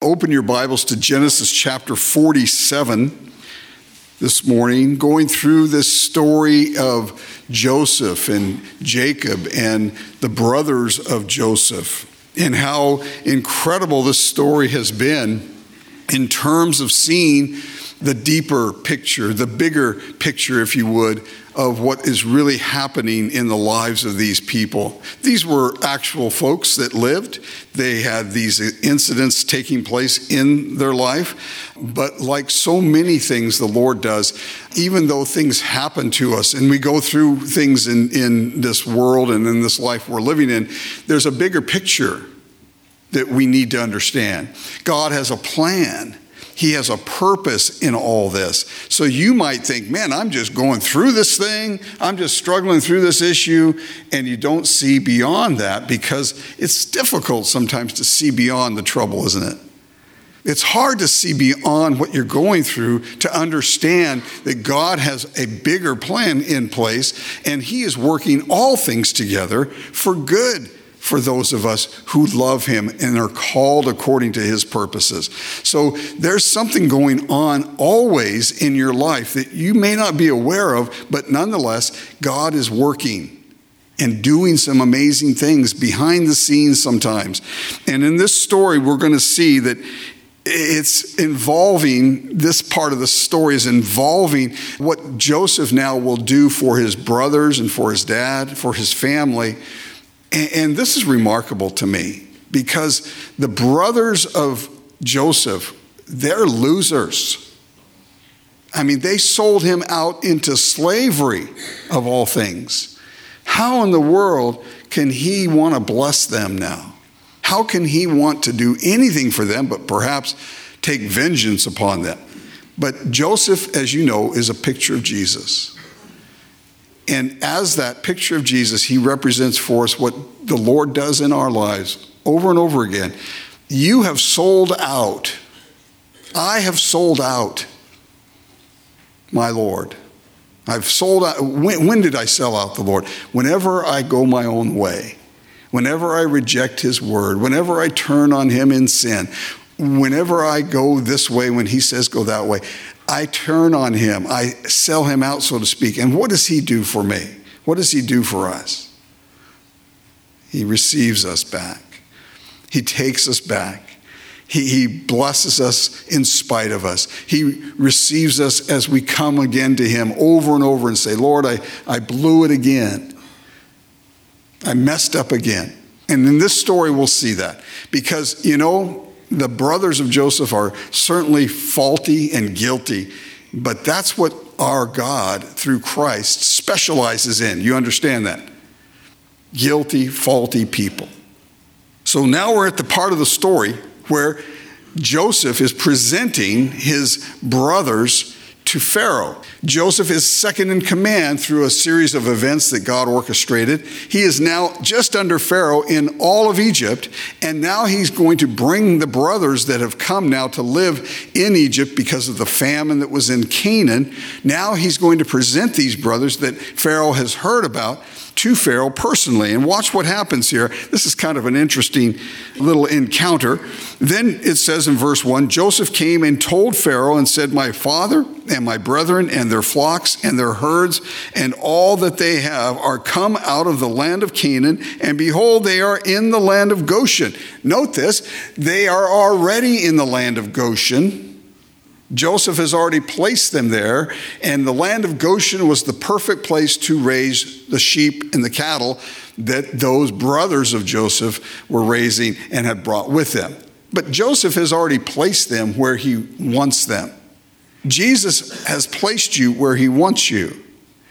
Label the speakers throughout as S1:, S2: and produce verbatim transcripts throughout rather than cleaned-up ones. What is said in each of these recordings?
S1: open your Bibles to Genesis chapter forty-seven this morning, going through this story of Joseph and Jacob and the brothers of Joseph, and how incredible this story has been in terms of seeing the deeper picture, the bigger picture, if you would, of what is really happening in the lives of these people. These were actual folks that lived. They had these incidents taking place in their life. But like so many things the Lord does, even though things happen to us and we go through things in, in this world and in this life we're living in, there's a bigger picture that we need to understand. God has a plan. He has a purpose in all this. So you might think, man, I'm just going through this thing. I'm just struggling through this issue. And you don't see beyond that, because it's difficult sometimes to see beyond the trouble, isn't it? It's hard to see beyond what you're going through to understand that God has a bigger plan in place, and He is working all things together for good for those of us who love Him and are called according to His purposes. So there's something going on always in your life that you may not be aware of, but nonetheless, God is working and doing some amazing things behind the scenes sometimes. And in this story, we're going to see that it's involving, this part of the story is involving what Joseph now will do for his brothers and for his dad, for his family. And this is remarkable to me, because the brothers of Joseph, they're losers. I mean, they sold him out into slavery, of all things. How in the world can he want to bless them now? How can he want to do anything for them but perhaps take vengeance upon them? But Joseph, as you know, is a picture of Jesus. And as that picture of Jesus, he represents for us what the Lord does in our lives over and over again. You have sold out. I have sold out, my Lord. I've sold out. When, when did I sell out the Lord? Whenever I go my own way, whenever I reject His word, whenever I turn on Him in sin, whenever I go this way when He says go that way, I turn on Him. I sell Him out, so to speak. And what does He do for me? What does He do for us? He receives us back. He takes us back. He, he blesses us in spite of us. He receives us as we come again to Him over and over and say, Lord, I, I blew it again. I messed up again. And in this story, we'll see that. Because, you know, the brothers of Joseph are certainly faulty and guilty, but that's what our God, through Christ, specializes in. You understand that? Guilty, faulty people. So now we're at the part of the story where Joseph is presenting his brothers to Pharaoh. Joseph is second in command through a series of events that God orchestrated. He is now just under Pharaoh in all of Egypt, and now he's going to bring the brothers that have come now to live in Egypt because of the famine that was in Canaan. Now he's going to present these brothers that Pharaoh has heard about to Pharaoh personally. And watch what happens here. This is kind of an interesting little encounter. Then it says in verse one, Joseph came and told Pharaoh and said, my father and my brethren and their flocks and their herds and all that they have are come out of the land of Canaan, and behold, they are in the land of Goshen. Note this, they are already in the land of Goshen. Joseph has already placed them there, and the land of Goshen was the perfect place to raise the sheep and the cattle that those brothers of Joseph were raising and had brought with them. But Joseph has already placed them where he wants them. Jesus has placed you where He wants you.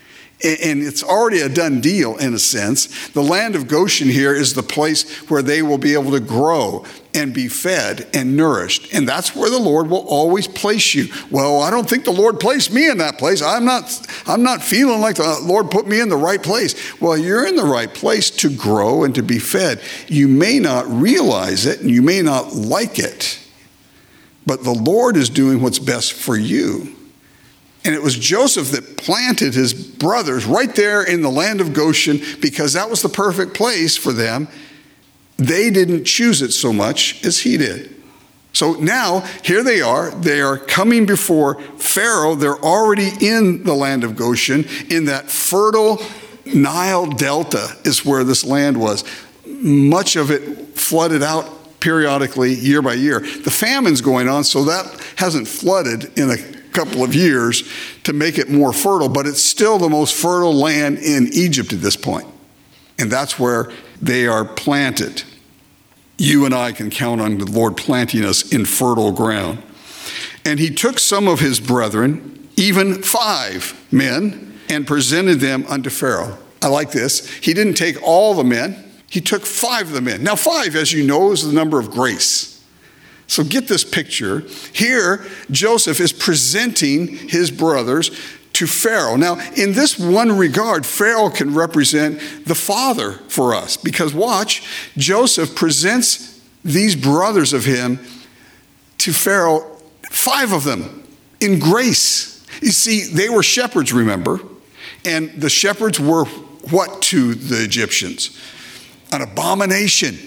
S1: And it's already a done deal in a sense. The land of Goshen here is the place where they will be able to grow and be fed and nourished. And that's where the Lord will always place you. Well, I don't think the Lord placed me in that place. I'm not, I'm not feeling like the Lord put me in the right place. Well, you're in the right place to grow and to be fed. You may not realize it and you may not like it, but the Lord is doing what's best for you. And it was Joseph that planted his brothers right there in the land of Goshen because that was the perfect place for them. They didn't choose it so much as he did. So now, here they are. They are coming before Pharaoh. They're already in the land of Goshen. In that fertile Nile Delta is where this land was. Much of it flooded out periodically, year by year. The famine's going on, so that hasn't flooded in a couple of years to make it more fertile, but it's still the most fertile land in Egypt at this point. And that's where they are planted. You and I can count on the Lord planting us in fertile ground. And he took some of his brethren, even five men, and presented them unto Pharaoh. I like this. He didn't take all the men. He took five of the men. Now, five, as you know, is the number of grace. So get this picture. Here, Joseph is presenting his brothers to Pharaoh. Now, in this one regard, Pharaoh can represent the father for us. Because watch, Joseph presents these brothers of him to Pharaoh, five of them, in grace. You see, they were shepherds, remember? And the shepherds were what to the Egyptians? An abomination.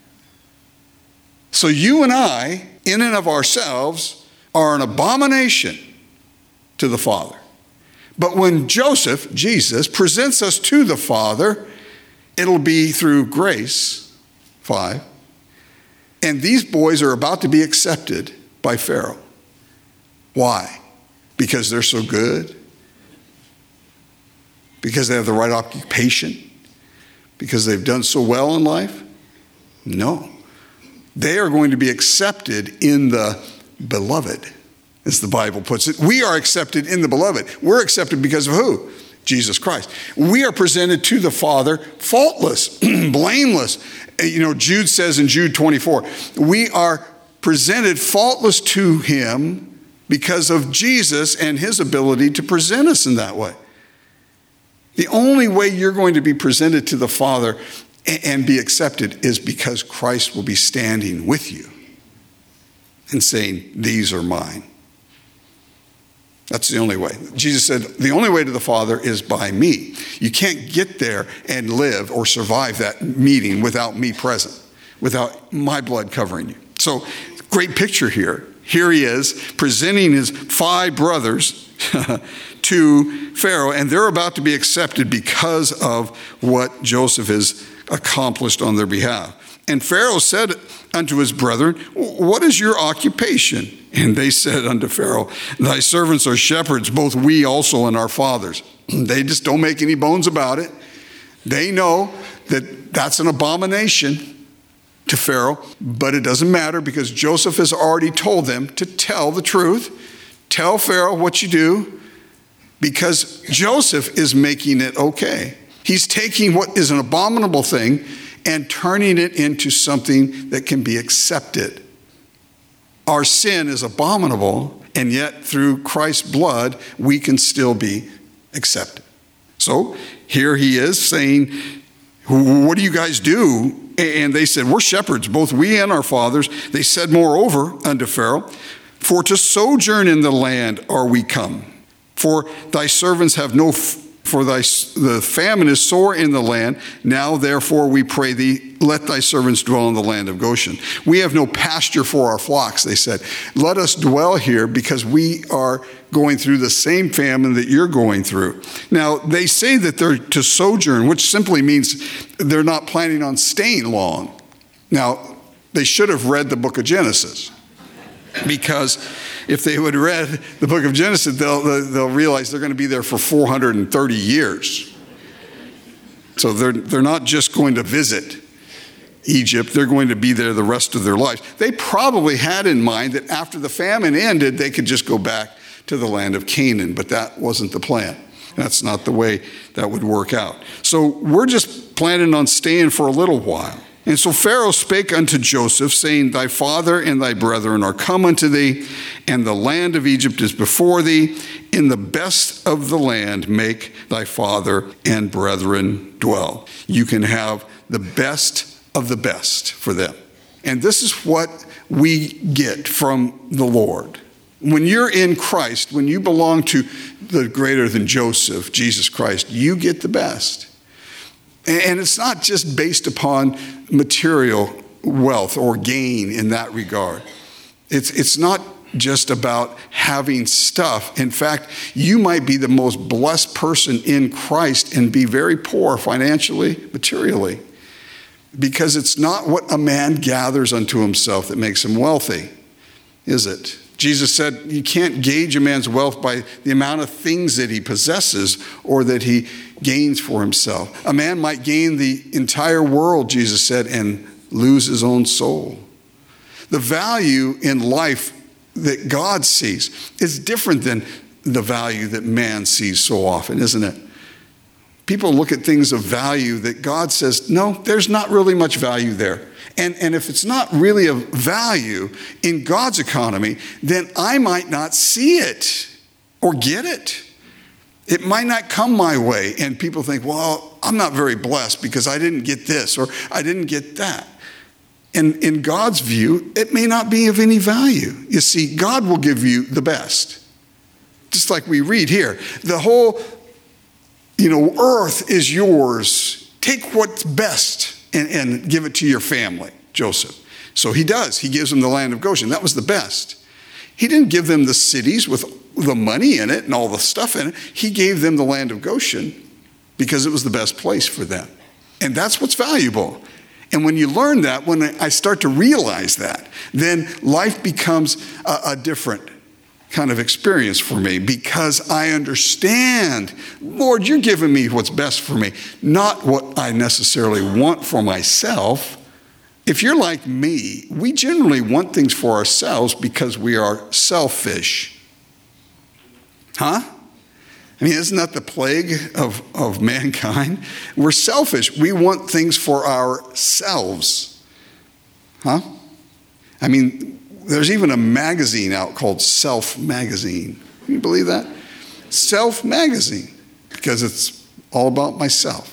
S1: So you and I, in and of ourselves, are an abomination to the Father. But when Joseph, Jesus, presents us to the Father, it'll be through grace, five. And these boys are about to be accepted by Pharaoh. Why? Because they're so good? Because they have the right occupation? Because they've done so well in life? No. They are going to be accepted in the beloved, as the Bible puts it. We are accepted in the beloved. We're accepted because of who? Jesus Christ. We are presented to the Father faultless, blameless. You know, Jude says in Jude twenty-four, we are presented faultless to him because of Jesus and his ability to present us in that way. The only way you're going to be presented to the Father and be accepted is because Christ will be standing with you and saying, these are mine. That's the only way. Jesus said, the only way to the Father is by me. You can't get there and live or survive that meeting without me present, without my blood covering you. So, great picture here. Here he is presenting his five brothers to Pharaoh, and they're about to be accepted because of what Joseph has accomplished on their behalf. And Pharaoh said unto his brethren, what is your occupation? And they said unto Pharaoh, thy servants are shepherds, both we also and our fathers. They just don't make any bones about it. They know that that's an abomination to Pharaoh, but it doesn't matter because Joseph has already told them to tell the truth. Tell Pharaoh what you do, because Joseph is making it okay. He's taking what is an abominable thing and turning it into something that can be accepted. Our sin is abominable, and yet through Christ's blood, we can still be accepted. So here he is saying, what do you guys do? And they said, we're shepherds, both we and our fathers. They said, moreover, unto Pharaoh, for to sojourn in the land are we come. For thy servants have no, f- for thy the famine is sore in the land. Now, therefore, we pray thee, let thy servants dwell in the land of Goshen. We have no pasture for our flocks, they said. Let us dwell here because we are going through the same famine that you're going through. Now, they say that they're to sojourn, which simply means they're not planning on staying long. Now, they should have read the book of Genesis, because if they would have read the book of Genesis, they'll, they'll realize they're going to be there for four hundred thirty years. So they're, they're not just going to visit Egypt, they're going to be there the rest of their lives. They probably had in mind that after the famine ended, they could just go back to the land of Canaan, but that wasn't the plan. That's not the way that would work out. So we're just planning on staying for a little while. And so Pharaoh spake unto Joseph, saying, thy father and thy brethren are come unto thee, and the land of Egypt is before thee. In the best of the land make thy father and brethren dwell. You can have the best of the best for them. And this is what we get from the Lord. When you're in Christ, when you belong to the greater than Joseph, Jesus Christ, you get the best. And it's not just based upon material wealth or gain in that regard. It's, it's not just about having stuff. In fact, you might be the most blessed person in Christ and be very poor financially, materially, because it's not what a man gathers unto himself that makes him wealthy, is it? Jesus said you can't gauge a man's wealth by the amount of things that he possesses or that he gains for himself. A man might gain the entire world, Jesus said, and lose his own soul. The value in life that God sees is different than the value that man sees so often, isn't it? People look at things of value that God says, no, there's not really much value there. And, and if it's not really of value in God's economy, then I might not see it or get it. It might not come my way. And people think, well, I'm not very blessed because I didn't get this or I didn't get that. And in God's view, it may not be of any value. You see, God will give you the best. Just like we read here, the whole, you know, earth is yours. Take what's best and, and give it to your family, Joseph. So he does. He gives them the land of Goshen. That was the best. He didn't give them the cities with the money in it and all the stuff in it. He gave them the land of Goshen because it was the best place for them. And that's what's valuable. And when you learn that, when I start to realize that, then life becomes a, a different kind of experience for me because I understand, Lord, you're giving me what's best for me, not what I necessarily want for myself. If you're like me, we generally want things for ourselves because we are selfish. Huh? I mean, isn't that the plague of, of mankind? We're selfish. We want things for ourselves. Huh? I mean, there's even a magazine out called Self Magazine. Can you believe that? Self Magazine, because it's all about myself.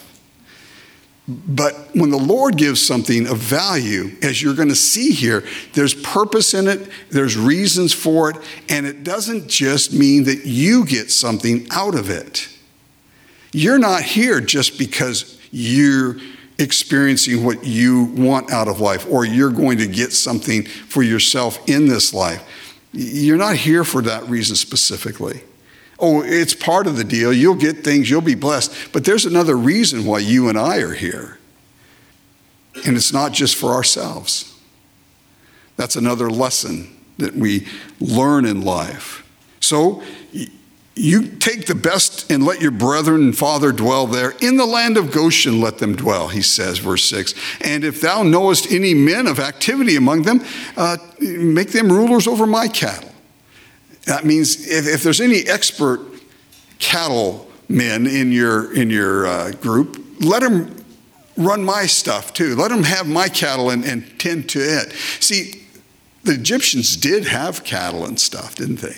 S1: But when the Lord gives something of value, as you're going to see here, there's purpose in it, there's reasons for it, and it doesn't just mean that you get something out of it. You're not here just because you're experiencing what you want out of life, or you're going to get something for yourself in this life. You're not here for that reason specifically. Oh, it's part of the deal. You'll get things, you'll be blessed. But there's another reason why you and I are here. And it's not just for ourselves. That's another lesson that we learn in life. So you take the best and let your brethren and father dwell there. In the land of Goshen let them dwell, he says, verse six. And if thou knowest any men of activity among them, uh, make them rulers over my cattle. That means if, if there's any expert cattle men in your in your uh, group, let them run my stuff too. Let them have my cattle and, and tend to it. See, the Egyptians did have cattle and stuff, didn't they?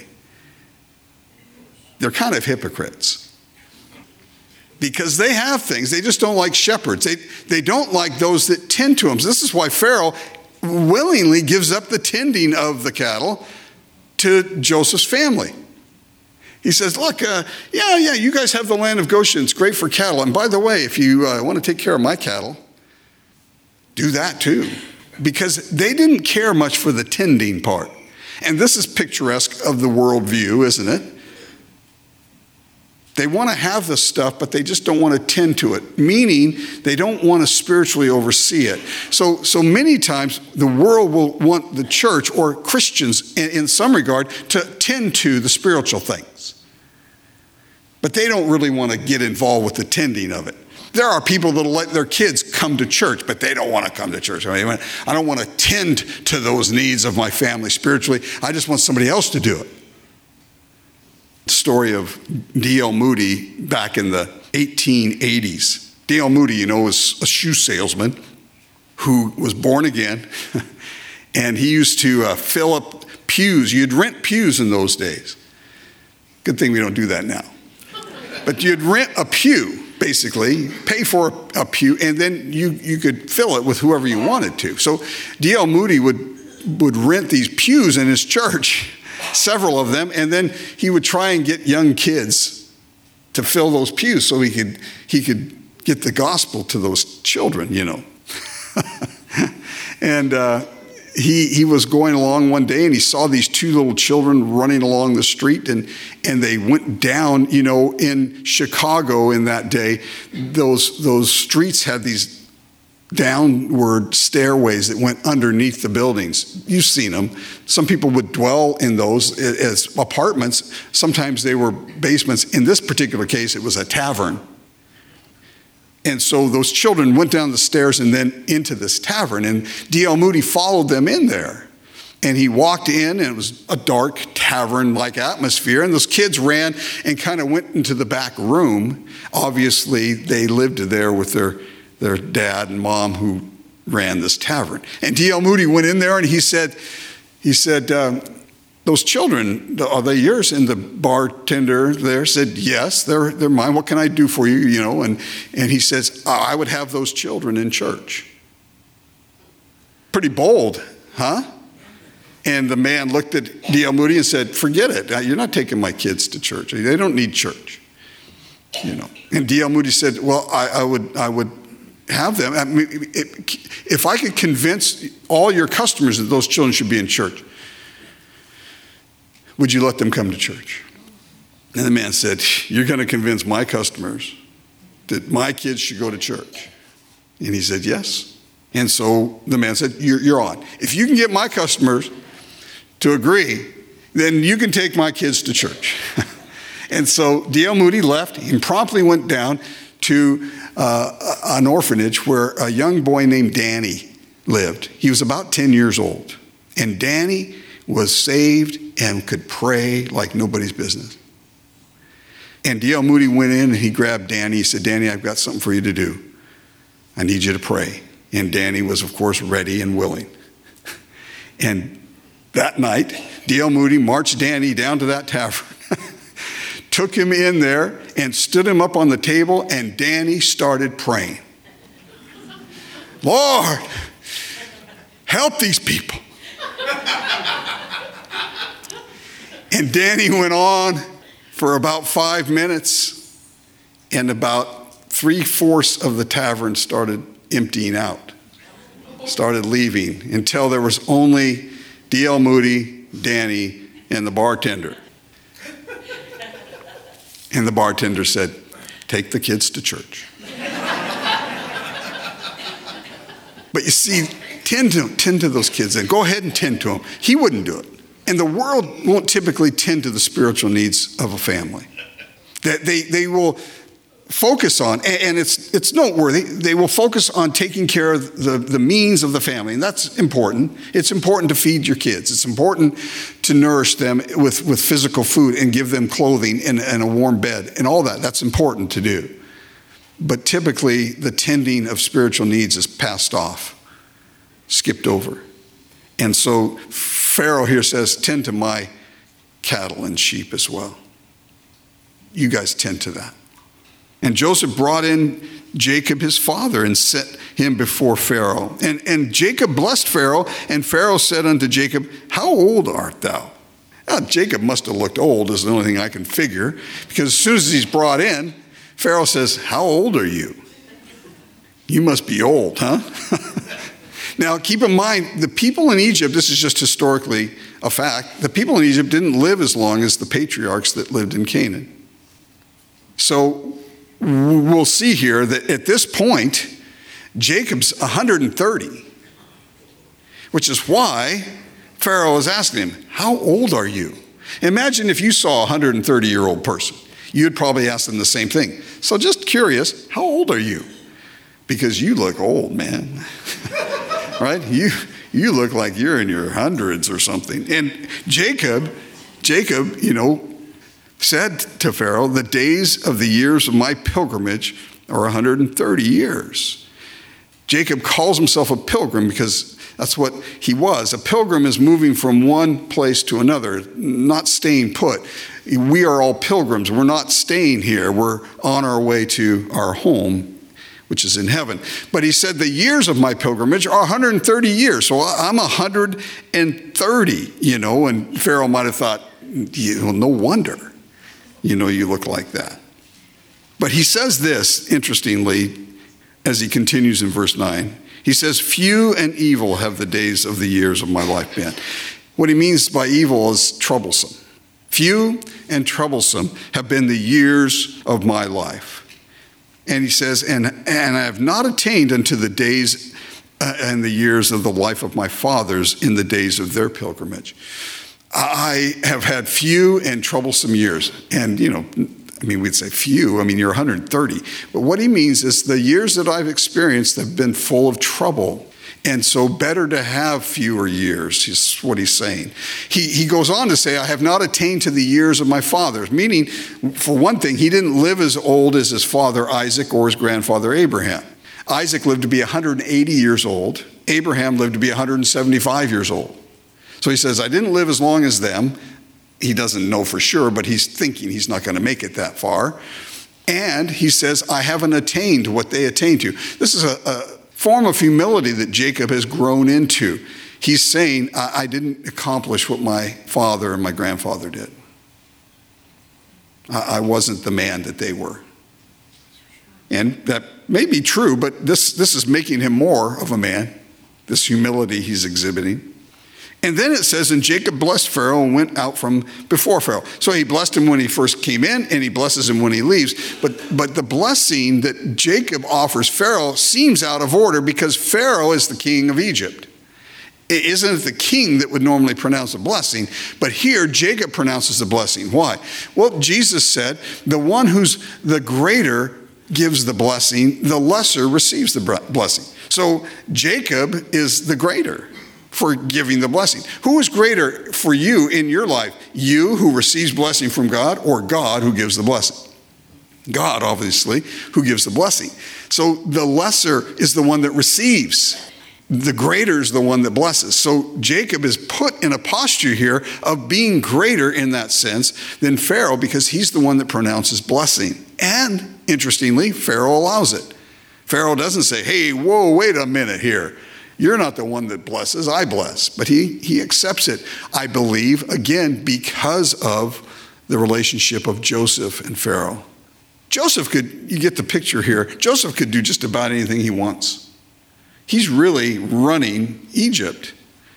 S1: They're kind of hypocrites because they have things. They just don't like shepherds. They, they don't like those that tend to them. So this is why Pharaoh willingly gives up the tending of the cattle to Joseph's family. He says, look, uh, yeah, yeah, you guys have the land of Goshen. It's great for cattle. And by the way, if you uh, want to take care of my cattle, do that too. Because they didn't care much for the tending part. And this is picturesque of the worldview, isn't it? They want to have the stuff, but they just don't want to tend to it, meaning they don't want to spiritually oversee it. So, so many times the world will want the church or Christians in, in some regard to tend to the spiritual things. But they don't really want to get involved with the tending of it. There are people that will let their kids come to church, but they don't want to come to church. I mean, I don't want to tend to those needs of my family spiritually. I just want somebody else to do it. Story of D L Moody back in the eighteen eighties. D L Moody, you know, was a shoe salesman who was born again, and he used to uh, fill up pews. You'd rent pews in those days. Good thing we don't do that now. But you'd rent a pew, basically, pay for a pew, and then you, you could fill it with whoever you wanted to. So D L Moody would, would rent these pews in his church, several of them, and then he would try and get young kids to fill those pews so he could he could get the gospel to those children, you know. and uh, he, he was going along one day and he saw these two little children running along the street, and, and they went down, you know, in Chicago in that day, those, those streets had these downward stairways that went underneath the buildings. You've seen them. Some people would dwell in those as apartments. Sometimes they were basements. In this particular case, it was a tavern. And so those children went down the stairs and then into this tavern. And D L Moody followed them in there. And he walked in, and it was a dark tavern-like atmosphere. And those kids ran and kind of went into the back room. Obviously, they lived there with their their dad and mom who ran this tavern. And D L Moody went in there and he said, he said, um, those children, are they yours? And the bartender there said, yes, they're, they're mine. What can I do for you? You know, and, and he says, I would have those children in church. Pretty bold, huh? And the man looked at D L Moody and said, forget it. You're not taking my kids to church. They don't need church. You know. And D L Moody said, well, I, I would, I would, have them. I mean, if I could convince all your customers that those children should be in church, would you let them come to church? And the man said, you're going to convince my customers that my kids should go to church? And he said, yes. And so the man said, you're, you're on. If you can get my customers to agree, then you can take my kids to church. And so D L Moody left and promptly went down to uh, an orphanage where a young boy named Danny lived. He was about ten years old. And Danny was saved and could pray like nobody's business. And D L Moody went in and he grabbed Danny. He said, Danny, I've got something for you to do. I need you to pray. And Danny was, of course, ready and willing. And that night, D L Moody marched Danny down to that tavern, took him in there and stood him up on the table, and Danny started praying. Lord, help these people. And Danny went on for about five minutes, and about three-fourths of the tavern started emptying out, started leaving, until there was only D L Moody, Danny, and the bartender. And the bartender said, take the kids to church. But you see, tend to, tend to those kids and go ahead and tend to them. He wouldn't do it. And the world won't typically tend to the spiritual needs of a family. That they, they will focus on, and it's it's noteworthy, they will focus on taking care of the, the means of the family. And that's important. It's important to feed your kids. It's important to nourish them with, with physical food and give them clothing and, and a warm bed and all that. That's important to do. But typically, the tending of spiritual needs is passed off, skipped over. And so Pharaoh here says, tend to my cattle and sheep as well. You guys tend to that. And Joseph brought in Jacob, his father, and set him before Pharaoh. And, and Jacob blessed Pharaoh, and Pharaoh said unto Jacob, how old art thou? Now, Jacob must have looked old, is the only thing I can figure, because as soon as he's brought in, Pharaoh says, how old are you? You must be old, huh? Now, keep in mind, the people in Egypt, this is just historically a fact, the people in Egypt didn't live as long as the patriarchs that lived in Canaan. So we'll see here that at this point, Jacob's one hundred thirty, which is why Pharaoh is asking him, how old are you? Imagine if you saw a one hundred thirty-year-old person. You'd probably ask them the same thing. So just curious, how old are you? Because you look old, man. Right? You you look like you're in your hundreds or something. And Jacob, Jacob, you know, said to Pharaoh, the days of the years of my pilgrimage are one hundred thirty years. Jacob calls himself a pilgrim because that's what he was. A pilgrim is moving from one place to another, not staying put. We are all pilgrims. We're not staying here. We're on our way to our home, which is in heaven. But he said the years of my pilgrimage are one hundred thirty years. So I'm one hundred thirty, you know, and Pharaoh might have thought, you know, no wonder, you know, you look like that. But he says this, interestingly, as he continues in verse nine. He says, few and evil have the days of the years of my life been. What he means by evil is troublesome. Few and troublesome have been the years of my life. And he says, and, and I have not attained unto the days uh, and the years of the life of my fathers in the days of their pilgrimage. I have had few and troublesome years. And, you know, I mean, we'd say few. I mean, you're one hundred thirty. But what he means is the years that I've experienced have been full of trouble. And so better to have fewer years, is what he's saying. He, he goes on to say, I have not attained to the years of my fathers. Meaning, for one thing, he didn't live as old as his father Isaac or his grandfather Abraham. Isaac lived to be one hundred eighty years old. Abraham lived to be one hundred seventy-five years old. So he says, I didn't live as long as them. He doesn't know for sure, but he's thinking he's not going to make it that far. And he says, I haven't attained what they attained to. This is a, a form of humility that Jacob has grown into. He's saying, I, I didn't accomplish what my father and my grandfather did. I, I wasn't the man that they were. And that may be true, but this, this is making him more of a man, this humility he's exhibiting. And then it says, and Jacob blessed Pharaoh and went out from before Pharaoh. So he blessed him when he first came in, and he blesses him when he leaves. But, but the blessing that Jacob offers Pharaoh seems out of order because Pharaoh is the king of Egypt. It isn't the king that would normally pronounce a blessing, but here Jacob pronounces the blessing. Why? Well, Jesus said, the one who's the greater gives the blessing, the lesser receives the blessing. So Jacob is the greater for giving the blessing. Who is greater for you in your life? You who receives blessing from God, or God who gives the blessing? God, obviously, who gives the blessing. So the lesser is the one that receives. The greater is the one that blesses. So Jacob is put in a posture here of being greater in that sense than Pharaoh because he's the one that pronounces blessing. And interestingly, Pharaoh allows it. Pharaoh doesn't say, hey, whoa, wait a minute here. You're not the one that blesses, I bless. But he, he accepts it, I believe, again, because of the relationship of Joseph and Pharaoh. Joseph could, you get the picture here, Joseph could do just about anything he wants. He's really running Egypt.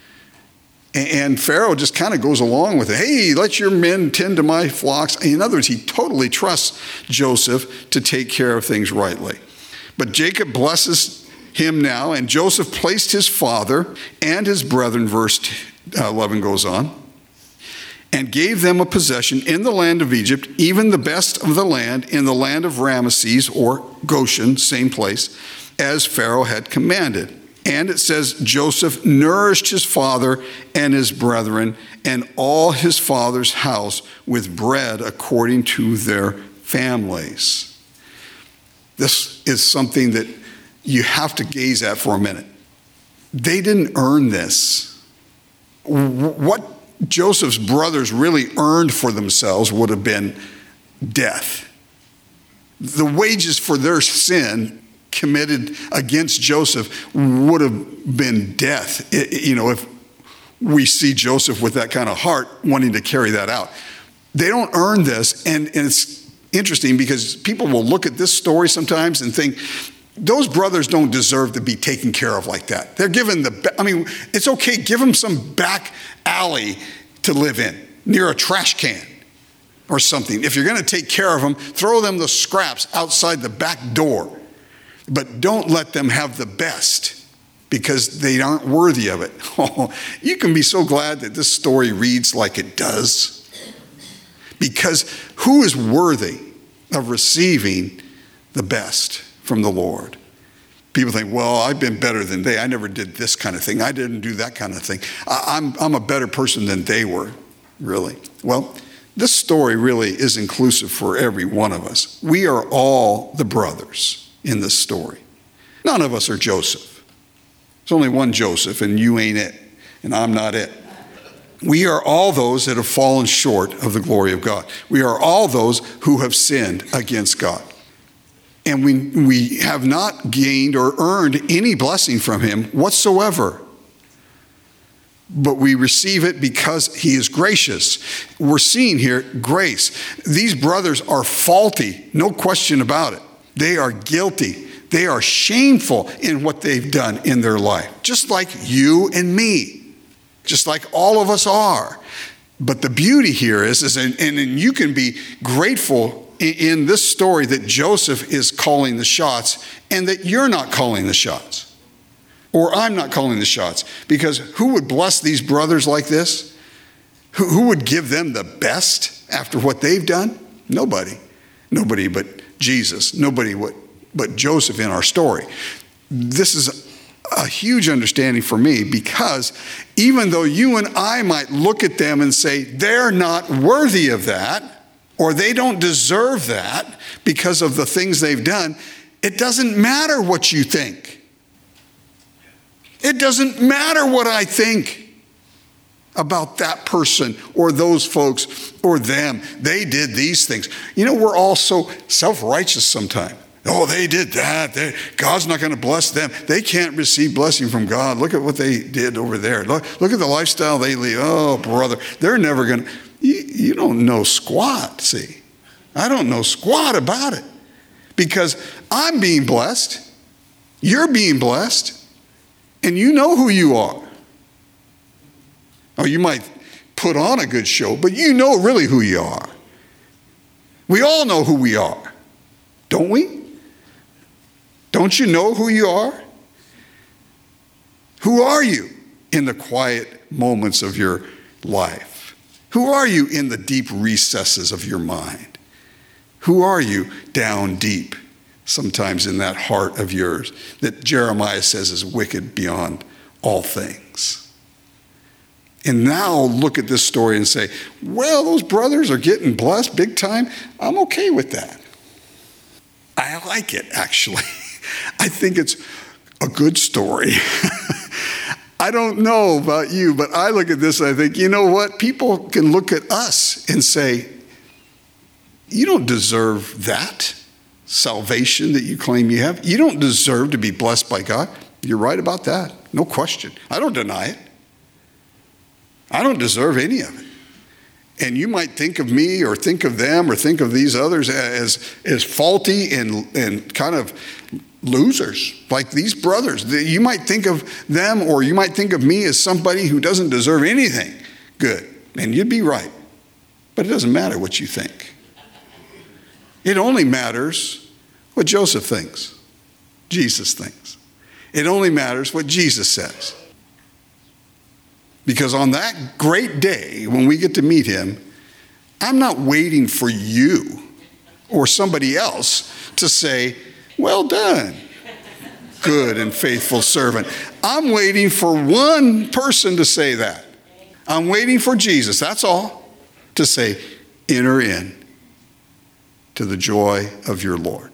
S1: And Pharaoh just kind of goes along with it. Hey, let your men tend to my flocks. In other words, he totally trusts Joseph to take care of things rightly. But Jacob blesses him now, and Joseph placed his father and his brethren, verse eleven goes on, and gave them a possession in the land of Egypt, even the best of the land, in the land of Ramesses, or Goshen, same place, as Pharaoh had commanded. And it says, Joseph nourished his father and his brethren and all his father's house with bread according to their families. This is something that you have to gaze at for a minute. They didn't earn this. What Joseph's brothers really earned for themselves would have been death. The wages for their sin committed against Joseph would have been death. It, you know, if we see Joseph with that kind of heart wanting to carry that out. They don't earn this, and, and it's interesting because people will look at this story sometimes and think, those brothers don't deserve to be taken care of like that. They're given the, I mean, it's okay, give them some back alley to live in, near a trash can or something. If you're going to take care of them, throw them the scraps outside the back door. But don't let them have the best because they aren't worthy of it. Oh, you can be so glad that this story reads like it does. Because who is worthy of receiving the best from the Lord? People think, well, I've been better than they. I never did this kind of thing. I didn't do that kind of thing. I, I'm, I'm a better person than they were, really. Well, this story really is inclusive for every one of us. We are all the brothers in this story. None of us are Joseph. There's only one Joseph, and you ain't it, and I'm not it. We are all those that have fallen short of the glory of God. We are all those who have sinned against God. And we, we have not gained or earned any blessing from him whatsoever. But we receive it because he is gracious. We're seeing here grace. These brothers are faulty, no question about it. They are guilty. They are shameful in what they've done in their life, just like you and me, just like all of us are. But the beauty here is, is and, and you can be grateful in, in this story that Joseph is calling the shots and that you're not calling the shots. Or I'm not calling the shots. Because who would bless these brothers like this? Who, who would give them the best after what they've done? Nobody. Nobody but Jesus. Nobody but, but Joseph in our story. This is a huge understanding for me, because even though you and I might look at them and say they're not worthy of that, or they don't deserve that because of the things they've done, it doesn't matter what you think. It doesn't matter what I think about that person or those folks or them. They did these things. You know, we're all so self-righteous sometimes. Oh, they did that. They, God's not going to bless them. They can't receive blessing from God. Look at what they did over there. Look, look at the lifestyle they lead. Oh, brother, they're never going to. You, you don't know squat, see. I don't know squat about it, because I'm being blessed. You're being blessed. And you know who you are. Oh, you might put on a good show, but you know really who you are. We all know who we are, don't we? Don't you know who you are? Who are you in the quiet moments of your life? Who are you in the deep recesses of your mind? Who are you down deep, sometimes in that heart of yours that Jeremiah says is wicked beyond all things? And now look at this story and say, well, those brothers are getting blessed big time. I'm okay with that. I like it, actually. I think it's a good story. I don't know about you, but I look at this and I think, you know what? People can look at us and say, you don't deserve that salvation that you claim you have. You don't deserve to be blessed by God. You're right about that. No question. I don't deny it. I don't deserve any of it. And you might think of me or think of them or think of these others as, as faulty and, and kind of losers, like these brothers. You might think of them, or you might think of me as somebody who doesn't deserve anything good. And you'd be right. But it doesn't matter what you think. It only matters what Joseph thinks, Jesus thinks. It only matters what Jesus says. Because on that great day, when we get to meet him, I'm not waiting for you or somebody else to say, well done, good and faithful servant. I'm waiting for one person to say that. I'm waiting for Jesus, that's all, to say, enter in to the joy of your Lord.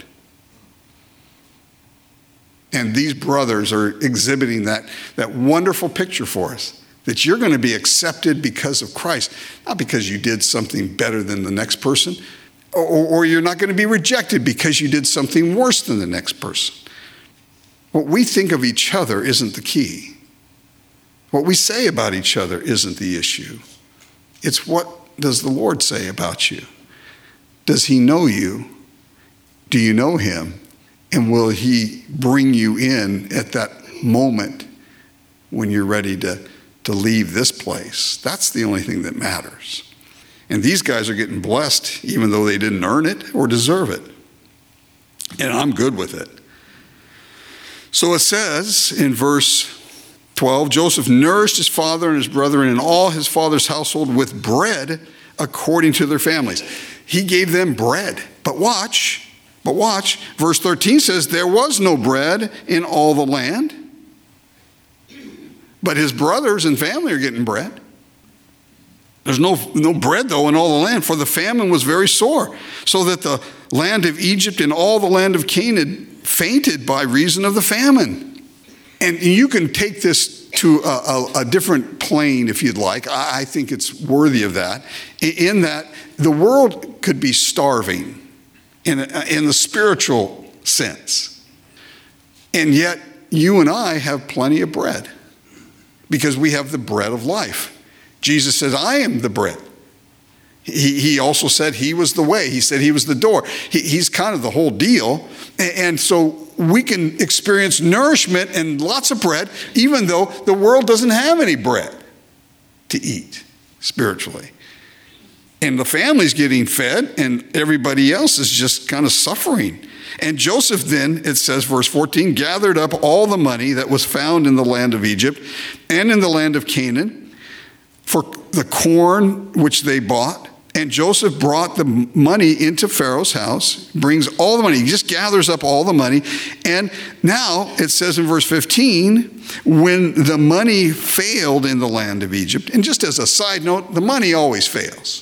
S1: And these brothers are exhibiting that, that wonderful picture for us, that you're going to be accepted because of Christ, not because you did something better than the next person, or, or you're not going to be rejected because you did something worse than the next person. What we think of each other isn't the key. What we say about each other isn't the issue. It's what does the Lord say about you? Does he know you? Do you know him? And will he bring you in at that moment when you're ready to to leave this place? That's the only thing that matters. And these guys are getting blessed even though they didn't earn it or deserve it. And I'm good with it. So it says in verse twelve, Joseph nourished his father and his brethren and all his father's household with bread according to their families. He gave them bread. But watch, but watch, verse thirteen says, there was no bread in all the land. But his brothers and family are getting bread. There's no, no bread, though, in all the land, for the famine was very sore, so that the land of Egypt and all the land of Canaan fainted by reason of the famine. And you can take this to a, a, a different plane if you'd like. I, I think it's worthy of that, in that the world could be starving in, a, in the spiritual sense. And yet you and I have plenty of bread, because we have the bread of life. Jesus says, I am the bread. He, he also said he was the way. He said he was the door. He, he's kind of the whole deal. And, and so we can experience nourishment and lots of bread, even though the world doesn't have any bread to eat spiritually. And the family's getting fed, and everybody else is just kind of suffering. And Joseph then, it says, verse fourteen, gathered up all the money that was found in the land of Egypt and in the land of Canaan for the corn which they bought. And Joseph brought the money into Pharaoh's house, brings all the money. He just gathers up all the money. And now it says in verse fifteen, when the money failed in the land of Egypt, and just as a side note, the money always fails.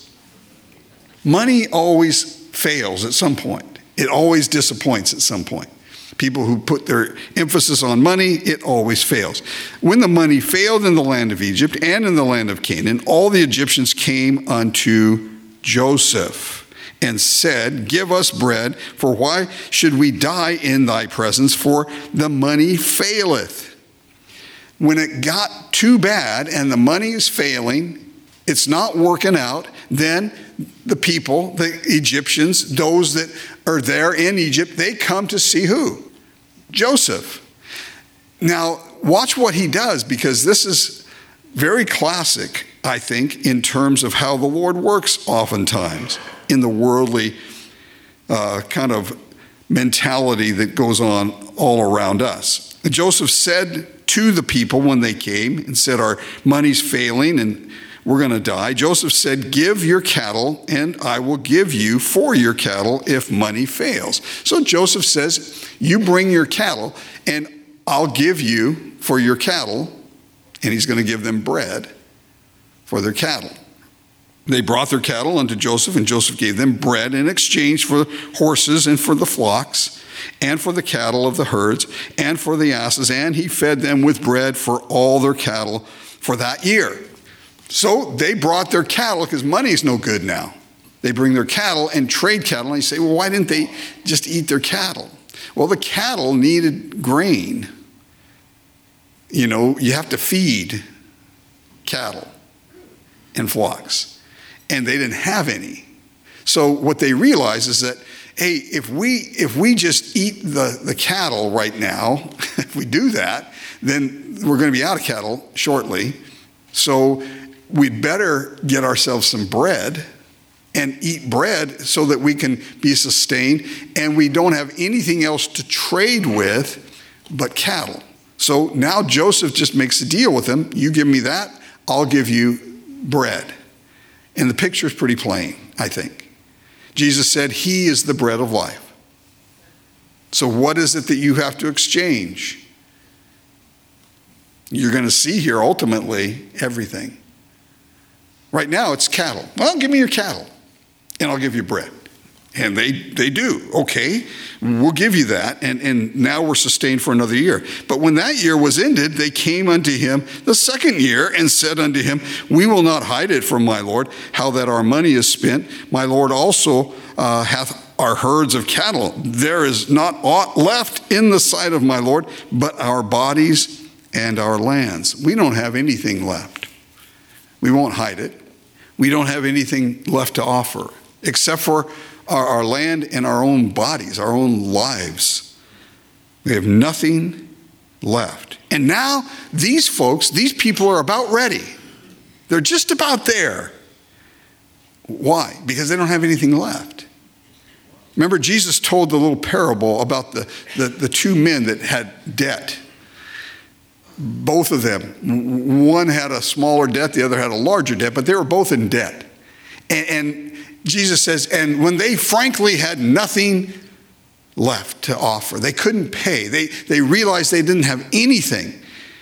S1: Money always fails at some point. It always disappoints at some point. People who put their emphasis on money, it always fails. When the money failed in the land of Egypt and in the land of Canaan, all the Egyptians came unto Joseph and said, give us bread, for why should we die in thy presence? For the money faileth. When it got too bad and the money is failing, it's not working out, then the people, the Egyptians, those that are there in Egypt, they come to see who? Joseph. Now, watch what he does, because this is very classic, I think, in terms of how the Lord works oftentimes in the worldly uh, kind of mentality that goes on all around us. Joseph said to the people when they came and said, our money's failing and we're going to die. Joseph said, give your cattle and I will give you for your cattle if money fails. So Joseph says, you bring your cattle and I'll give you for your cattle. And he's going to give them bread for their cattle. They brought their cattle unto Joseph, and Joseph gave them bread in exchange for horses and for the flocks and for the cattle of the herds and for the asses. And he fed them with bread for all their cattle for that year. So they brought their cattle, because money's no good now. They bring their cattle and trade cattle. And you say, well, why didn't they just eat their cattle? Well, the cattle needed grain. You know, you have to feed cattle and flocks. And they didn't have any. So what they realized is that, hey, if we if we just eat the, the cattle right now, if we do that, then we're going to be out of cattle shortly. So we'd better get ourselves some bread and eat bread so that we can be sustained, and we don't have anything else to trade with but cattle. So now Joseph just makes a deal with them. You give me that, I'll give you bread. And the picture is pretty plain, I think. Jesus said, he is the bread of life. So what is it that you have to exchange? You're going to see here ultimately everything. Right now it's cattle. Well, give me your cattle and I'll give you bread. And they, they do. Okay, we'll give you that. And, and now we're sustained for another year. But when that year was ended, they came unto him the second year and said unto him, we will not hide it from my Lord, how that our money is spent. My Lord also uh, hath our herds of cattle. There is not aught left in the sight of my Lord, but our bodies and our lands. We don't have anything left. We won't hide it. We don't have anything left to offer, except for Our, our land and our own bodies, our own lives. We have nothing left. And now these folks, these people are about ready. They're just about there. Why? Because they don't have anything left. Remember, Jesus told the little parable about the, the, the two men that had debt. Both of them. One had a smaller debt, the other had a larger debt, but they were both in debt. And, and Jesus says, and when they frankly had nothing left to offer, they couldn't pay, they, they realized they didn't have anything,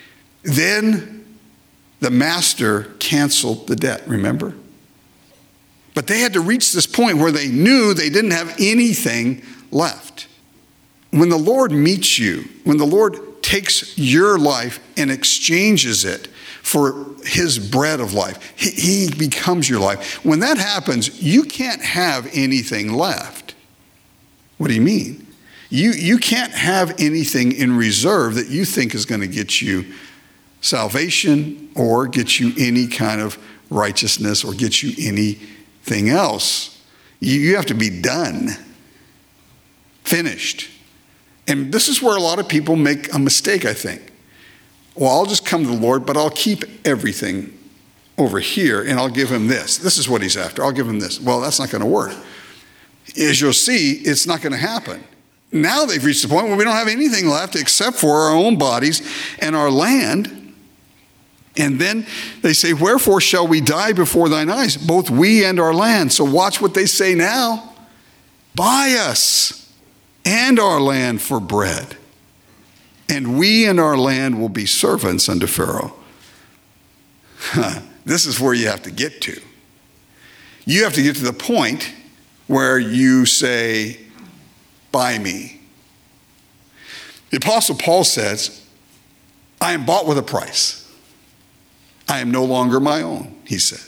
S1: then the master canceled the debt, remember? But they had to reach this point where they knew they didn't have anything left. When the Lord meets you, when the Lord takes your life and exchanges it for his bread of life, he, he becomes your life. When that happens, you can't have anything left. What do you mean? You, you can't have anything in reserve that you think is going to get you salvation or get you any kind of righteousness or get you anything else. You, you have to be done, finished. And this is where a lot of people make a mistake, I think. Well, I'll just come to the Lord, but I'll keep everything over here and I'll give him this. This is what he's after. I'll give him this. Well, that's not going to work. As you'll see, it's not going to happen. Now they've reached the point where we don't have anything left except for our own bodies and our land. And then they say, wherefore shall we die before thine eyes, both we and our land? So watch what they say now. Buy us and our land for bread, and we and our land will be servants unto Pharaoh. Huh. This is where you have to get to. You have to get to the point where you say, buy me. The Apostle Paul says, I am bought with a price. I am no longer my own, he said.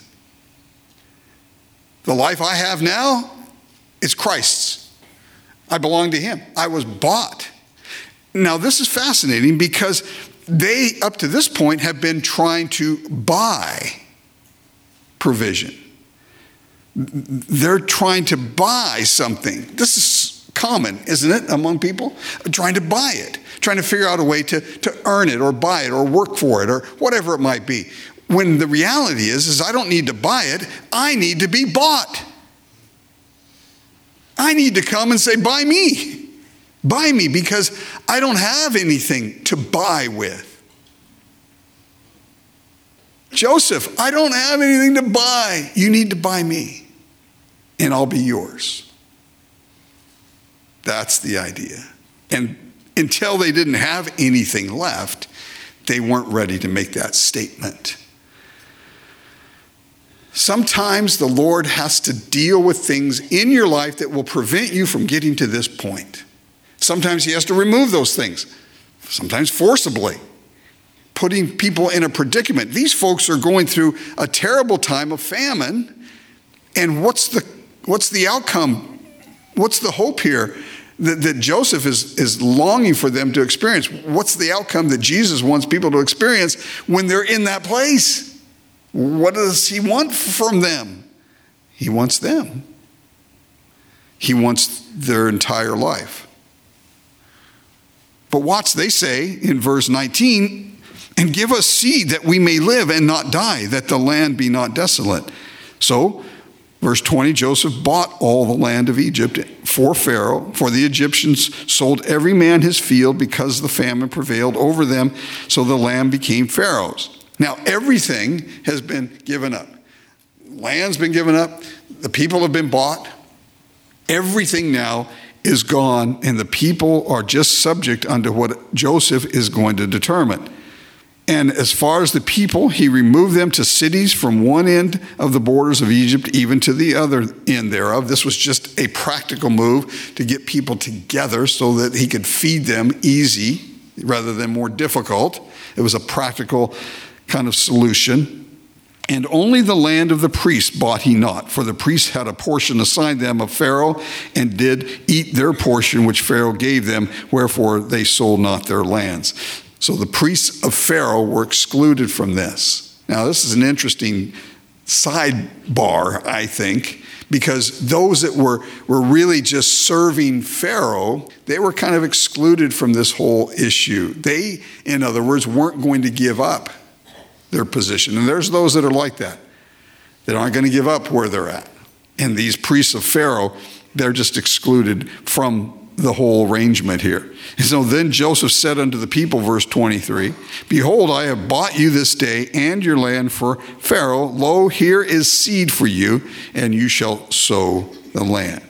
S1: The life I have now is Christ's. I belong to him. I was bought. Now, this is fascinating because they, up to this point, have been trying to buy provision. They're trying to buy something. This is common, isn't it, among people? Trying to buy it, trying to figure out a way to, to earn it or buy it or work for it or whatever it might be. When the reality is, is I don't need to buy it. I need to be bought. I need to come and say, buy me. Buy me, because I don't have anything to buy with. Joseph, I don't have anything to buy. You need to buy me, and I'll be yours. That's the idea. And until they didn't have anything left, they weren't ready to make that statement. Sometimes the Lord has to deal with things in your life that will prevent you from getting to this point. Sometimes he has to remove those things, sometimes forcibly, putting people in a predicament. These folks are going through a terrible time of famine, and what's the what's the outcome? What's the hope here that, that Joseph is, is longing for them to experience? What's the outcome that Jesus wants people to experience when they're in that place? What does he want from them? He wants them. He wants their entire life. But watch, they say in verse nineteen, and give us seed that we may live and not die, that the land be not desolate. So, verse twenty, Joseph bought all the land of Egypt for Pharaoh, for the Egyptians sold every man his field because the famine prevailed over them, so the land became Pharaoh's. Now, everything has been given up. Land's been given up. The people have been bought. Everything now is gone, and the people are just subject unto what Joseph is going to determine. And as far as the people, he removed them to cities from one end of the borders of Egypt even to the other end thereof. This was just a practical move to get people together so that he could feed them easy rather than more difficult. It was a practical kind of solution. And only the land of the priests bought he not, for the priests had a portion assigned them of Pharaoh, and did eat their portion which Pharaoh gave them, wherefore they sold not their lands. So the priests of Pharaoh were excluded from this. Now, this is an interesting sidebar, I think, because those that were, were really just serving Pharaoh, they were kind of excluded from this whole issue. They, in other words, weren't going to give up their position. And there's those that are like that, that aren't going to give up where they're at. And these priests of Pharaoh, they're just excluded from the whole arrangement here. And so then Joseph said unto the people, verse twenty-three, behold, I have bought you this day and your land for Pharaoh. Lo, here is seed for you, and you shall sow the land.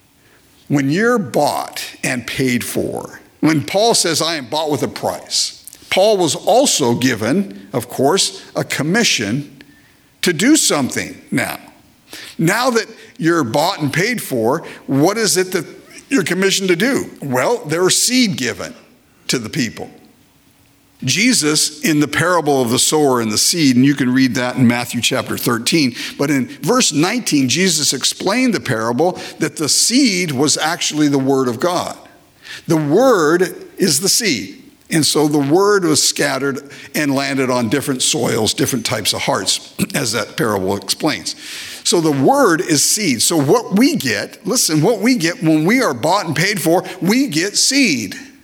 S1: When you're bought and paid for, when Paul says, I am bought with a price, Paul was also given, of course, a commission to do something now. Now that you're bought and paid for, what is it that you're commissioned to do? Well, there was seed given to the people. Jesus, in the parable of the sower and the seed, and you can read that in Matthew chapter thirteen, but in verse nineteen, Jesus explained the parable that the seed was actually the word of God. The word is the seed. And so the word was scattered and landed on different soils, different types of hearts, as that parable explains. So the word is seed. So what we get, listen, what we get when we are bought and paid for, we get seed.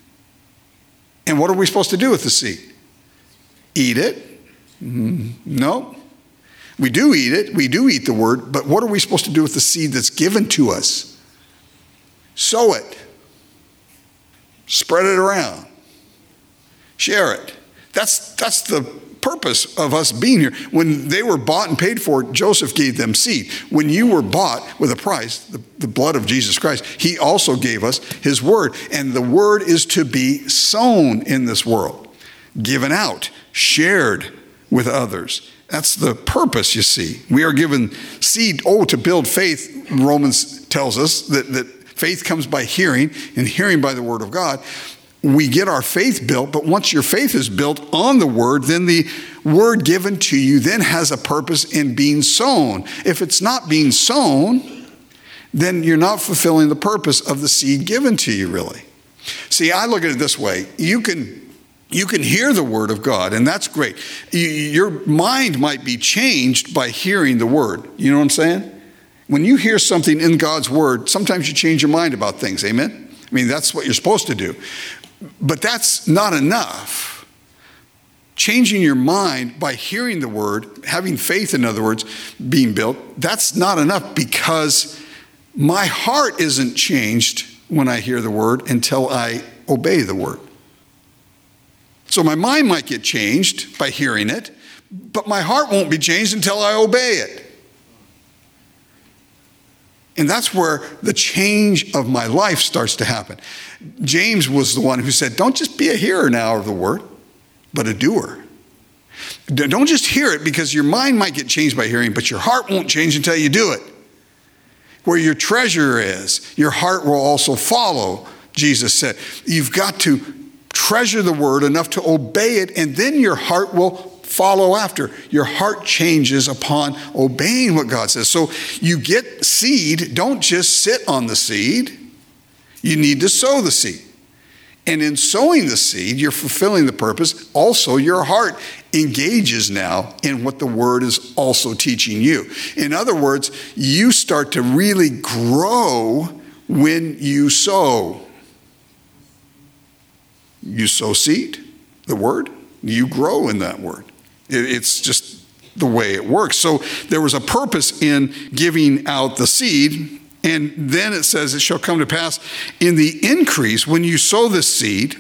S1: And what are we supposed to do with the seed? Eat it? Mm, no. We do eat it. We do eat the word. But what are we supposed to do with the seed that's given to us? Sow it. Spread it around. Share it. That's, that's the purpose of us being here. When they were bought and paid for, Joseph gave them seed. When you were bought with a price, the, the blood of Jesus Christ, he also gave us his word. And the word is to be sown in this world, given out, shared with others. That's the purpose, you see. We are given seed, oh, to build faith. Romans tells us that, that faith comes by hearing, and hearing by the word of God. We get our faith built, but once your faith is built on the word, then the word given to you then has a purpose in being sown. If it's not being sown, then you're not fulfilling the purpose of the seed given to you, really. See, I look at it this way. You can You can hear the word of God, and that's great. Your mind might be changed by hearing the word. You know what I'm saying? When you hear something in God's word, sometimes you change your mind about things. Amen? I mean, that's what you're supposed to do. But that's not enough. Changing your mind by hearing the word, having faith, in other words, being built, that's not enough, because my heart isn't changed when I hear the word until I obey the word. So my mind might get changed by hearing it, but my heart won't be changed until I obey it. And that's where the change of my life starts to happen. James was the one who said, don't just be a hearer now of the word, but a doer. Don't just hear it, because your mind might get changed by hearing, but your heart won't change until you do it. Where your treasure is, your heart will also follow, Jesus said. You've got to treasure the word enough to obey it, and then your heart will follow after. Your heart changes upon obeying what God says. So you get seed. Don't just sit on the seed. You need to sow the seed. And in sowing the seed, you're fulfilling the purpose. Also, your heart engages now in what the word is also teaching you. In other words, you start to really grow when you sow. You sow seed, the word, you grow in that word. It's just the way it works. So there was a purpose in giving out the seed. And then it says, it shall come to pass in the increase when you sow this seed,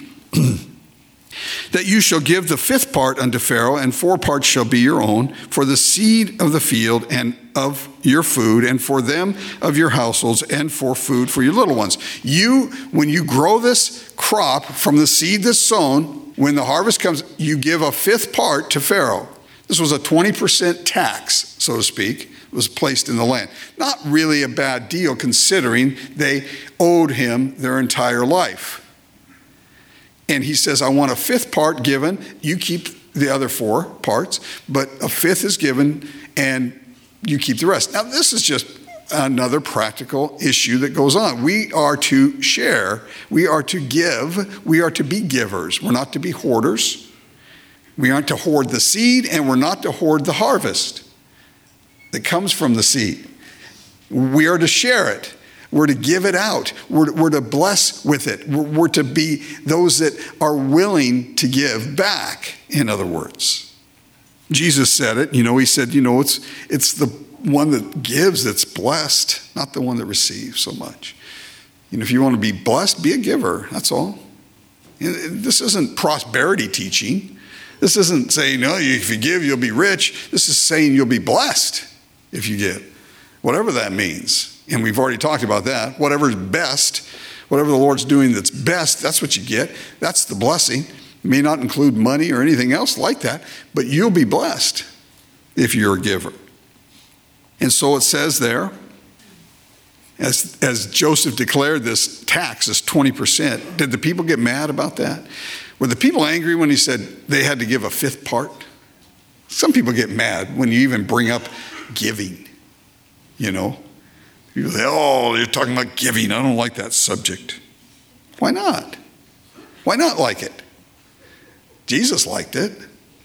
S1: that you shall give the fifth part unto Pharaoh, and four parts shall be your own, for the seed of the field and of your food, and for them of your households, and for food for your little ones. You, when you grow this crop from the seed that's sown, when the harvest comes, you give a fifth part to Pharaoh. This was a twenty percent tax, so to speak, was placed in the land. Not really a bad deal, considering they owed him their entire life. And he says, I want a fifth part given. You keep the other four parts, but a fifth is given, and you keep the rest. Now, this is just another practical issue that goes on. We are to share. We are to give. We are to be givers. We're not to be hoarders. We aren't to hoard the seed, and we're not to hoard the harvest that comes from the seed. We are to share it. We're to give it out. We're, we're to bless with it. We're, we're to be those that are willing to give back, in other words. Jesus said it. You know, he said, you know, it's it's the one that gives that's blessed, not the one that receives so much. You know, if you want to be blessed, be a giver. That's all. This isn't prosperity teaching. This isn't saying, no, if you give, you'll be rich. This is saying you'll be blessed if you give, whatever that means. And we've already talked about that. Whatever's best, whatever the Lord's doing that's best, that's what you get. That's the blessing. It may not include money or anything else like that, but you'll be blessed if you're a giver. And so it says there, as, as Joseph declared this tax, this twenty percent, did the people get mad about that? Were the people angry when he said they had to give a fifth part? Some people get mad when you even bring up giving, you know. People say, oh, you're talking about giving. I don't like that subject. Why not? Why not like it? Jesus liked it.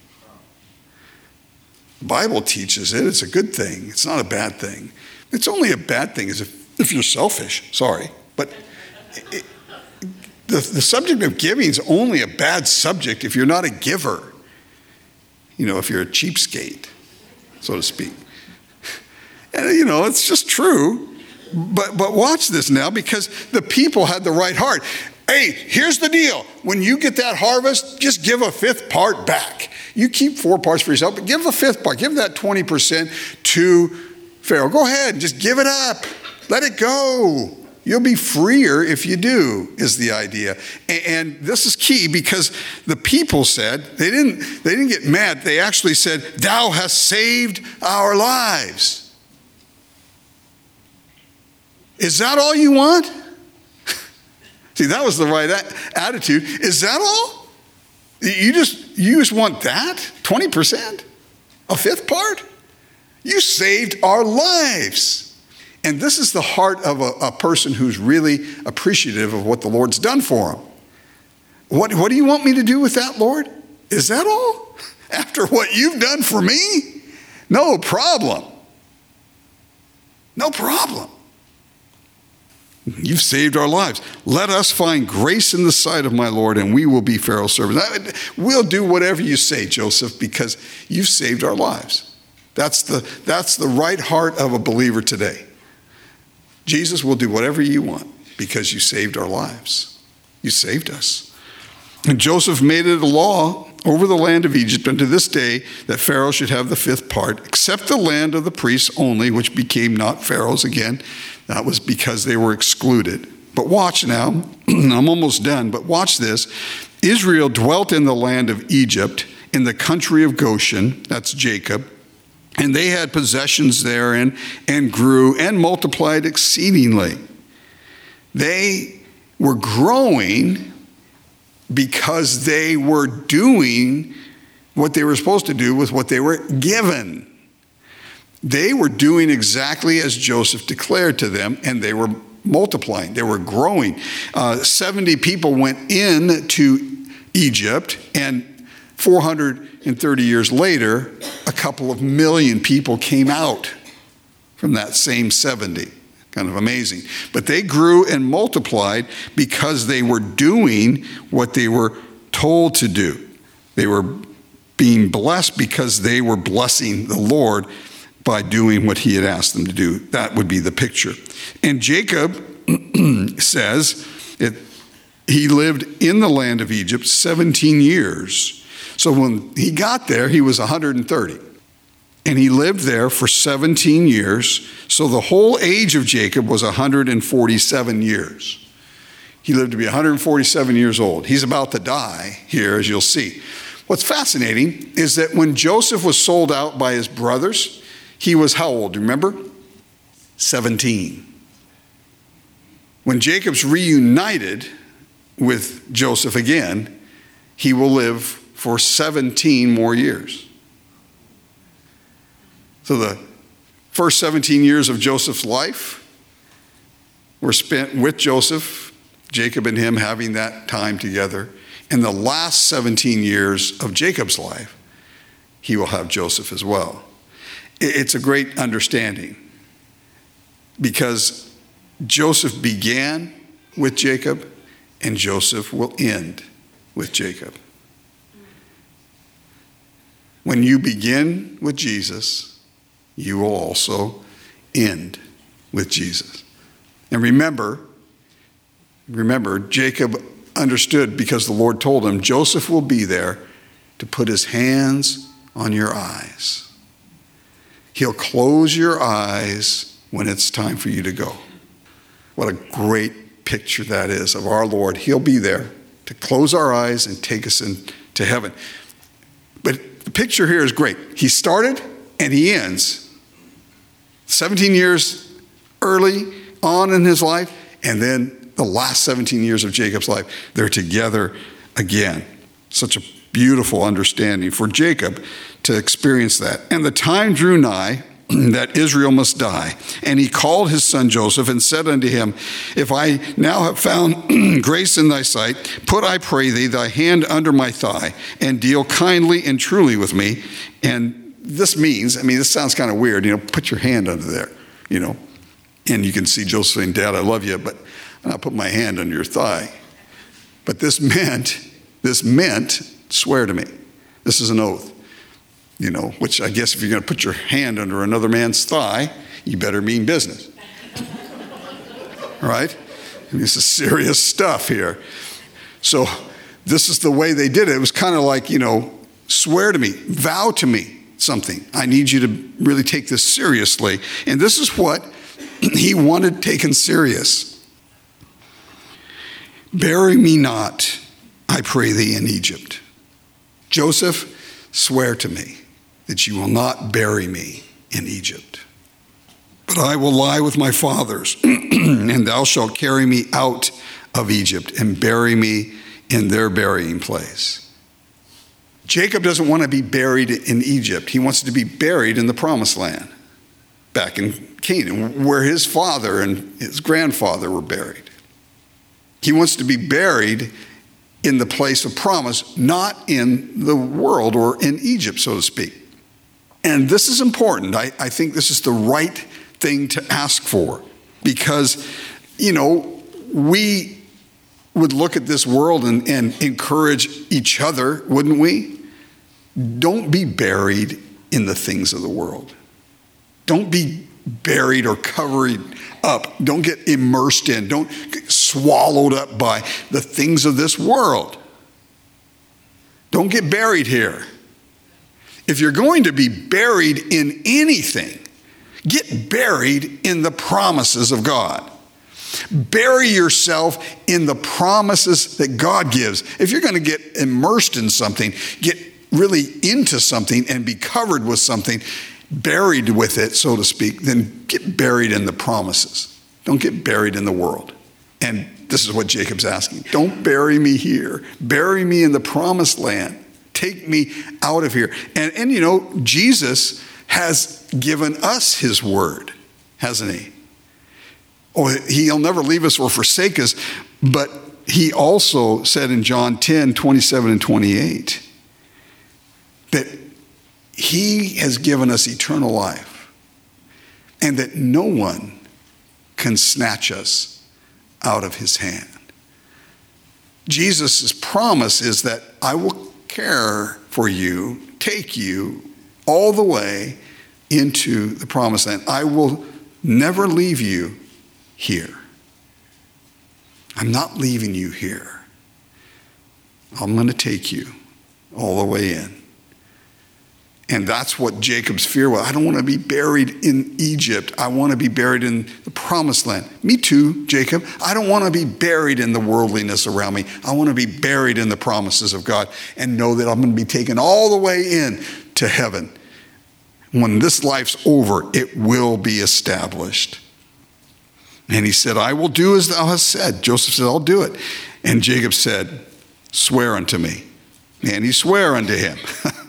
S1: The Bible teaches it. It's a good thing. It's not a bad thing. It's only a bad thing is if, if you're selfish. Sorry. But it, the, the subject of giving is only a bad subject if you're not a giver. You know, if you're a cheapskate, so to speak. And, you know, it's just true. But, but watch this now, because the people had the right heart. Hey, here's the deal. When you get that harvest, just give a fifth part back. You keep four parts for yourself, but give a fifth part. Give that twenty percent to Pharaoh. Go ahead and just give it up. Let it go. You'll be freer if you do, is the idea. And, and this is key, because the people said, they didn't, they didn't get mad. They actually said, thou hast saved our lives. Is that all you want? See, that was the right a- attitude. Is that all? You just, you just want that? twenty percent? A fifth part? You saved our lives. And this is the heart of a, a person who's really appreciative of what the Lord's done for him. What, what do you want me to do with that, Lord? Is that all? After what you've done for me? No problem. No problem. You've saved our lives. Let us find grace in the sight of my Lord, and we will be Pharaoh's servants. We'll do whatever you say, Joseph, because you've saved our lives. That's the, that's the right heart of a believer today. Jesus will do whatever you want because you saved our lives. You saved us. And Joseph made it a law over the land of Egypt unto this day that Pharaoh should have the fifth part, except the land of the priests only, which became not Pharaoh's again. That was because they were excluded. But watch now, I'm almost done, but watch this. Israel dwelt in the land of Egypt, in the country of Goshen, that's Jacob, and they had possessions therein, and grew and multiplied exceedingly. They were growing because they were doing what they were supposed to do with what they were given. They were doing exactly as Joseph declared to them, and they were multiplying. They were growing. Uh, seventy people went in to Egypt, and four hundred thirty years later, a couple of million people came out from that same seventy. Kind of amazing. But they grew and multiplied because they were doing what they were told to do. They were being blessed because they were blessing the Lord by doing what he had asked them to do. That would be the picture. And Jacob says it, he lived in the land of Egypt seventeen years. So when he got there, he was one hundred thirty. And he lived there for seventeen years. So the whole age of Jacob was one hundred forty-seven years. He lived to be one hundred forty-seven years old. He's about to die here, as you'll see. What's fascinating is that when Joseph was sold out by his brothers, he was how old? Do you remember? seventeen. When Jacob's reunited with Joseph again, he will live for seventeen more years. So the first seventeen years of Joseph's life were spent with Joseph, Jacob and him having that time together. And the last seventeen years of Jacob's life, he will have Joseph as well. It's a great understanding because Joseph began with Jacob and Joseph will end with Jacob. When you begin with Jesus, you will also end with Jesus. And remember, remember, Jacob understood because the Lord told him, Joseph will be there to put his hands on your eyes. He'll close your eyes when it's time for you to go. What a great picture that is of our Lord. He'll be there to close our eyes and take us into heaven. But the picture here is great. He started and he ends. seventeen years early on in his life, and then the last seventeen years of Jacob's life, they're together again. Such a beautiful understanding for Jacob to experience that. And the time drew nigh that Israel must die. And he called his son Joseph and said unto him, if I now have found grace in thy sight, put, I pray thee, thy hand under my thigh, and deal kindly and truly with me. And this means, I mean, this sounds kind of weird, you know, put your hand under there, you know. And you can see Joseph saying, Dad, I love you, but I'm not putting my hand under your thigh. But this meant, this meant, swear to me. This is an oath, you know, which I guess if you're going to put your hand under another man's thigh, you better mean business. Right? This is serious stuff here. So this is the way they did it. It was kind of like, you know, swear to me, vow to me something. I need you to really take this seriously. And this is what he wanted taken serious. Bury me not, I pray thee, in Egypt. Joseph, swear to me that you will not bury me in Egypt. But I will lie with my fathers, and thou shalt carry me out of Egypt and bury me in their burying place. Jacob doesn't want to be buried in Egypt. He wants to be buried in the promised land, back in Canaan, where his father and his grandfather were buried. He wants to be buried in the place of promise, not in the world or in Egypt, so to speak. And this is important. I, I think this is the right thing to ask for, because, you know, we would look at this world and, and encourage each other, wouldn't we? Don't be buried in the things of the world. Don't be buried or covered up. Don't get immersed in. Don't get swallowed up by the things of this world. Don't get buried here. If you're going to be buried in anything, get buried in the promises of God. Bury yourself in the promises that God gives. If you're going to get immersed in something, get really into something and be covered with something, buried with it, so to speak, then get buried in the promises. Don't get buried in the world. And this is what Jacob's asking. Don't bury me here. Bury me in the promised land. Take me out of here. And, and you know, Jesus has given us his word, hasn't he? Oh, he'll never leave us or forsake us, but he also said in John ten, twenty-seven and twenty-eight, that he has given us eternal life and that no one can snatch us out of his hand. Jesus' promise is that I will care for you, take you all the way into the promised land. I will never leave you here. I'm not leaving you here. I'm going to take you all the way in. And that's what Jacob's fear was. I don't want to be buried in Egypt. I want to be buried in the promised land. Me too, Jacob. I don't want to be buried in the worldliness around me. I want to be buried in the promises of God and know that I'm going to be taken all the way in to heaven. When this life's over, it will be established. And he said, I will do as thou hast said. Joseph said, I'll do it. And Jacob said, swear unto me. And he swore unto him.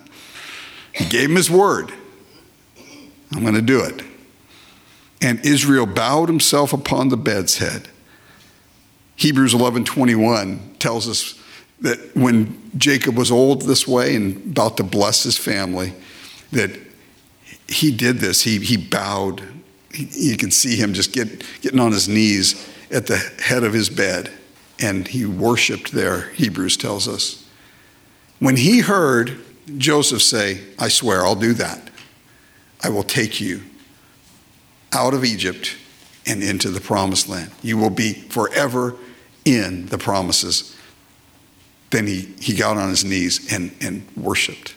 S1: He gave him his word. I'm going to do it. And Israel bowed himself upon the bed's head. Hebrews eleven twenty-one tells us that when Jacob was old this way and about to bless his family, that he did this. He, he bowed. He, you can see him just get, getting on his knees at the head of his bed. And he worshiped there, Hebrews tells us. When he heard Joseph say, I swear, I'll do that. I will take you out of Egypt and into the promised land. You will be forever in the promises. Then he, he got on his knees and, and worshiped.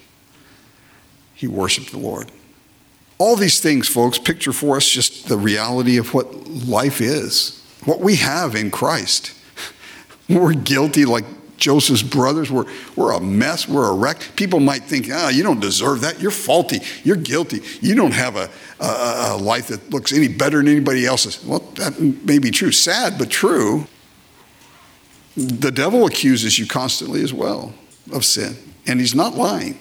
S1: He worshiped the Lord. All these things, folks, picture for us just the reality of what life is, what we have in Christ. We're guilty like Joseph's brothers. We're, we're a mess. We're a wreck. People might think, ah, you don't deserve that. You're faulty. You're guilty. You don't have a, a, a life that looks any better than anybody else's. Well, that may be true. Sad, but true. The devil accuses you constantly as well of sin, and he's not lying.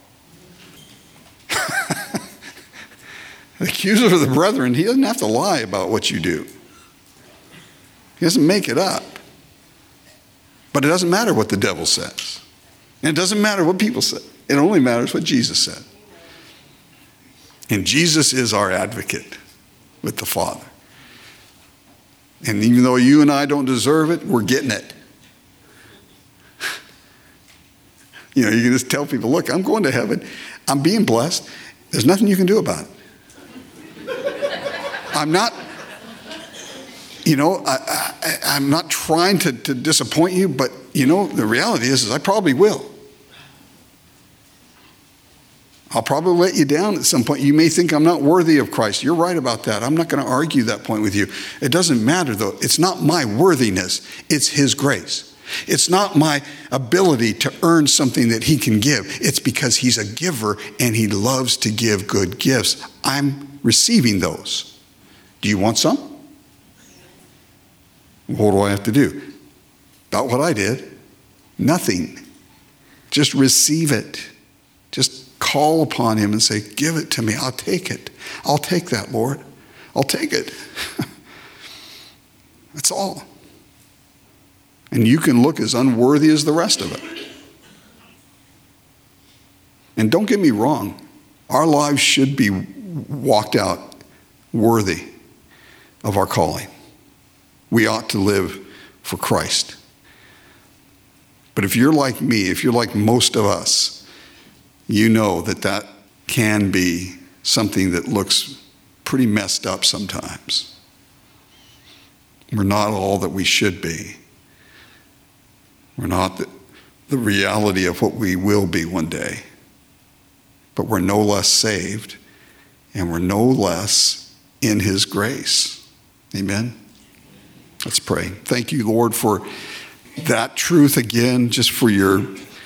S1: The accuser of the brethren, he doesn't have to lie about what you do. He doesn't make it up. But it doesn't matter what the devil says. And it doesn't matter what people say. It only matters what Jesus said. And Jesus is our advocate with the Father. And even though you and I don't deserve it, we're getting it. You know, you can just tell people, look, I'm going to heaven. I'm being blessed. There's nothing you can do about it. I'm not, you know, I, I, I'm not trying to, to disappoint you, but, you know, the reality is, is I probably will. I'll probably let you down at some point. You may think I'm not worthy of Christ. You're right about that. I'm not going to argue that point with you. It doesn't matter, though. It's not my worthiness. It's his grace. It's not my ability to earn something that he can give. It's because he's a giver and he loves to give good gifts. I'm receiving those. Do you want some? What do I have to do? About what I did. Nothing. Just receive it. Just call upon him and say, give it to me. I'll take it. I'll take that, Lord. I'll take it. That's all. And you can look as unworthy as the rest of it. And don't get me wrong. Our lives should be walked out worthy of our calling. We ought to live for Christ. But if you're like me, if you're like most of us, you know that that can be something that looks pretty messed up sometimes. We're not all that we should be. We're not the, the reality of what we will be one day. But we're no less saved, and we're no less in his grace. Amen? Let's pray. Thank you, Lord, for that truth again, just for your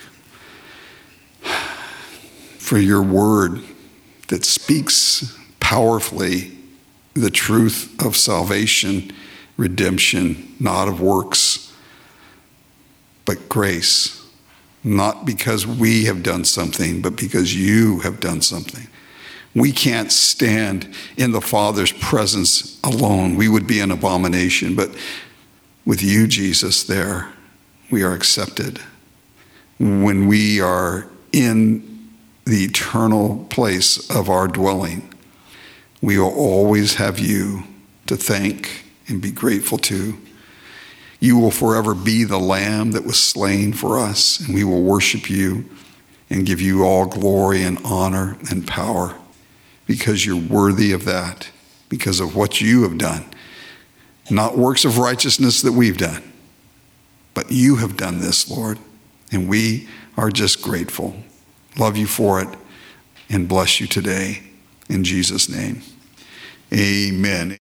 S1: for your word that speaks powerfully the truth of salvation, redemption, not of works, but grace, not because we have done something, but because you have done something. We can't stand in the Father's presence alone. We would be an abomination, but with you, Jesus, there, we are accepted. When we are in the eternal place of our dwelling, we will always have you to thank and be grateful to. You will forever be the Lamb that was slain for us, and we will worship you and give you all glory and honor and power because you're worthy of that, because of what you have done. Not works of righteousness that we've done, but you have done this, Lord, and we are just grateful. Love you for it and bless you today in Jesus' name. Amen.